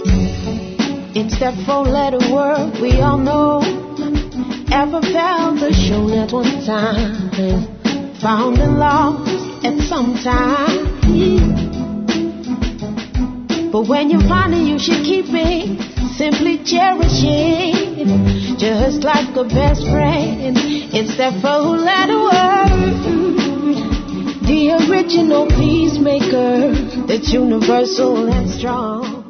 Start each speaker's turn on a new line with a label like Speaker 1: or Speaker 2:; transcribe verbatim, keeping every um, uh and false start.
Speaker 1: It's that four-letter word we all know. Ever felt the show at one time, found and lost at some time. But when you find it, you should keep it, simply cherish it, just like a best friend. It's that four-letter word, the original peacemaker, that's universal and strong.